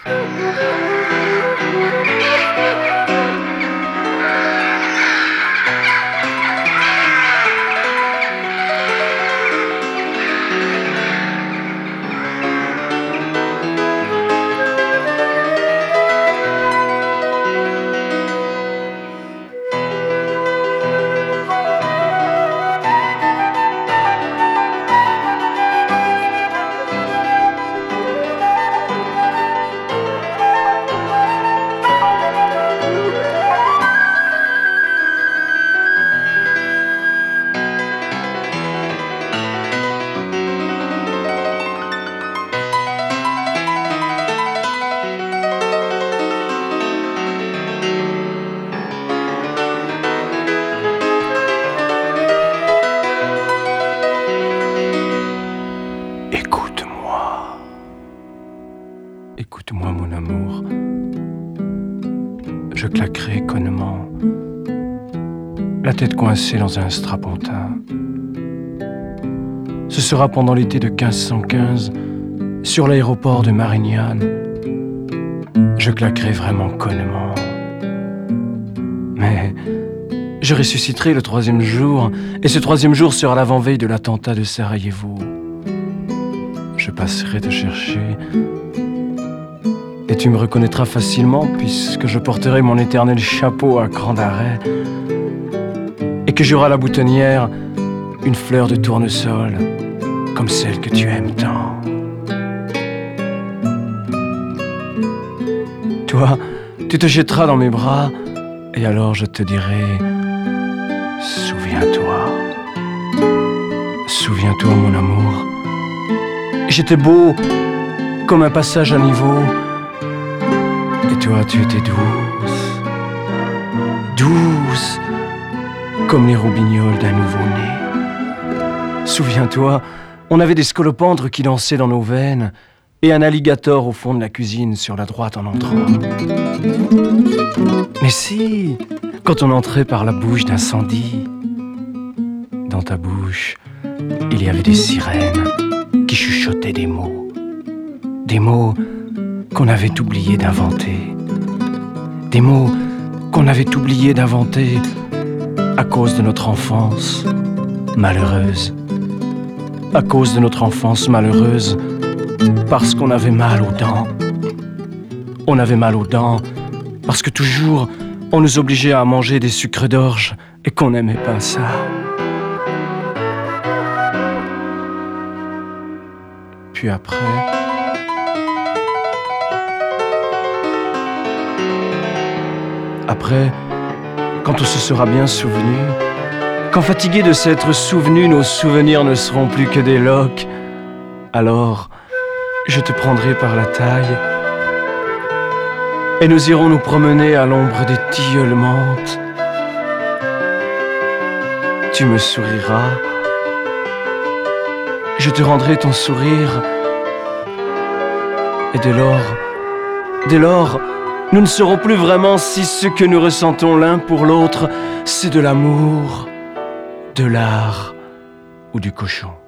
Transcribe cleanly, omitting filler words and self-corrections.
Écoute-moi. Écoute-moi, mon amour. Je claquerai connement, la tête coincée dans un strapontin. Ce sera pendant l'été de 1515, sur l'aéroport de Marignane. Je claquerai vraiment connement. Mais je ressusciterai le 3e jour, et ce 3e jour sera l'avant-veille de l'attentat de Sarajevo. Je passerai te chercher, et tu me reconnaîtras facilement, puisque je porterai mon éternel chapeau à cran d'arrêt, et que j'aurai à la boutonnière une fleur de tournesol, comme celle que tu aimes tant. Toi, tu te jetteras dans mes bras, et alors je te dirai: souviens-toi, souviens-toi, mon amour. J'étais beau comme un passage à niveau, et toi tu étais douce, douce comme les roubignoles d'un nouveau-né. Souviens-toi, on avait des scolopendres qui dansaient dans nos veines, et un alligator au fond de la cuisine sur la droite en entrant. Mais si, quand on entrait par la bouche d'incendie, dans ta bouche, il y avait des sirènes qui chuchotaient des mots qu'on avait oublié d'inventer, des mots qu'on avait oublié d'inventer à cause de notre enfance malheureuse, à cause de notre enfance malheureuse, parce qu'on avait mal aux dents. On avait mal aux dents parce que toujours on nous obligeait à manger des sucres d'orge et qu'on n'aimait pas ça. Puis après, quand on se sera bien souvenu, quand fatigués de s'être souvenus, nos souvenirs ne seront plus que des loques, alors je te prendrai par la taille et nous irons nous promener à l'ombre des tilleuls menthes. Tu me souriras, je te rendrai ton sourire, et dès lors, nous ne saurons plus vraiment si ce que nous ressentons l'un pour l'autre, c'est de l'amour, de l'art ou du cochon.